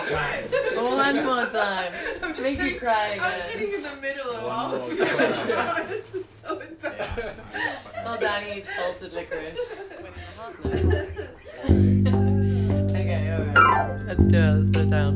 time. One more time. Make you cry again. I'm sitting in the middle of One all more of you. time. This is so intense. Well, Danny eats salted licorice. Right. Okay, alright. Let's do it. Let's put it down.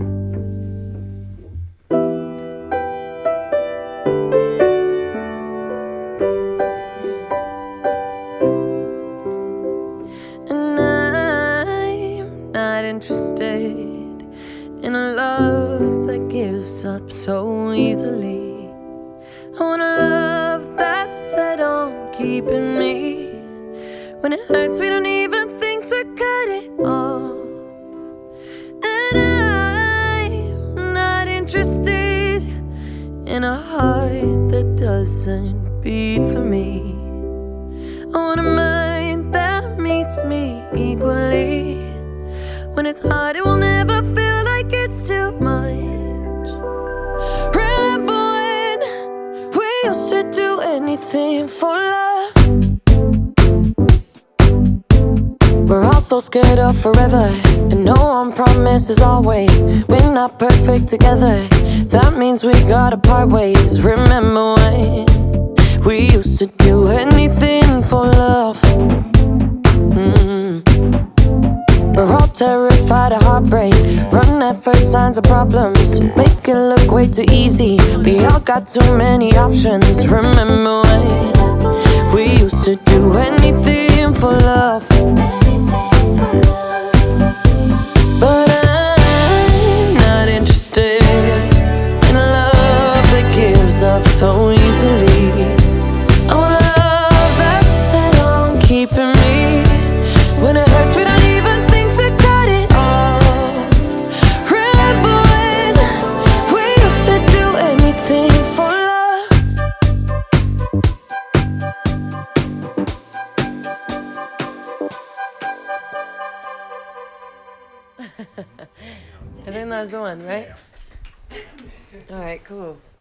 And I'm not interested in a love that gives up so easily. I want a love that's set on keeping me. When it hurts, we don't even think to cut it off. And I'm not interested in a heart that doesn't beat for me. I want a mind that meets me equally. When it's hard, it will never feel like it's too much. Remember when we used to do anything for love? We're all so scared of forever, and no one promises always. We're not perfect together, that means we gotta part ways. Remember when we used to do anything for love? We're all terrified of heartbreak, run at first signs of problems, make it look way too easy. We all got too many options. Remember when we used to do anything for love? But I'm not interested in a love that gives up so easily. I want a love that's set on keeping me. When it hurts, we don't even think to cut it off. Remember when we used to do anything for love? I think that was the one, right? All right, cool.